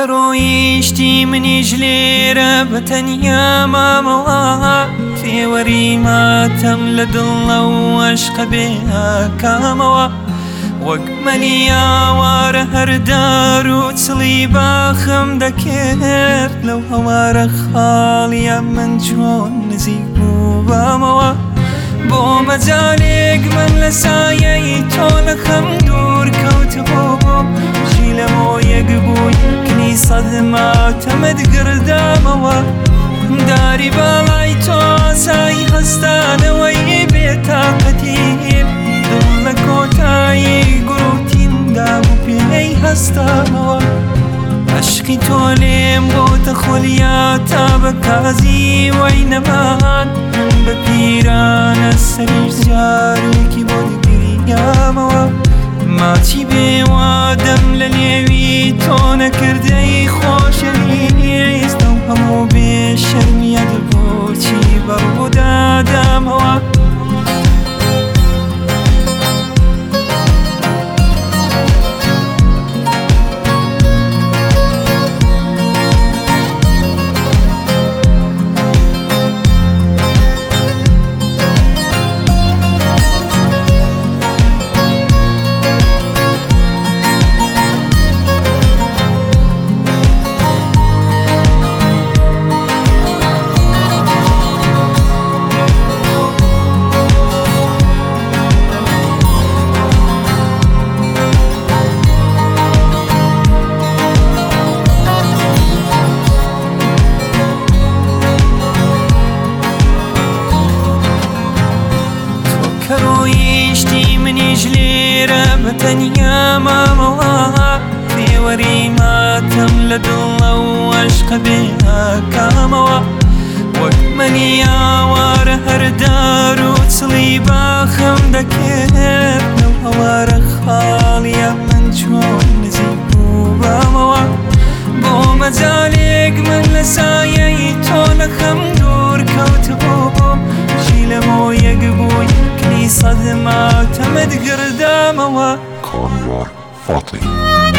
كرويشتي من يجليرة بتنيا ماما في وري ما تملد الله واشق بها كاموا وقمني يا وار هردار وتصليبا خم دكير لو هوار خاليا من جون نزيبو باموا بو مجالك من لسايي تون خمدور كوتبو جيلمو يقبوي كني صدمة تمد قرداموا داري بالاي توساي خستان وي بيتا قتيب دلكو تاي قروتين دامو بيني هستاموا عشقي توليم بو تخوليا تابكازي وينمان بپیران السرير جاريكي بود قرياموا ما تي بوادم لليوي تونا كردي خوشي استو همو بشرمي دبوتي بربودا داموا كرويشتي من يجليرة بتنيا ماما في وري ما تملد الله واشق بها كاموا وقمني يا وار هردار وتصليبا خم دكير لو هوار خاليا من جون نزيبو باموا بو مجالك من لسايي تون خمدور كوتبو جيلمو يقبوي كني صدمة تمد قرداموا كونور فاطي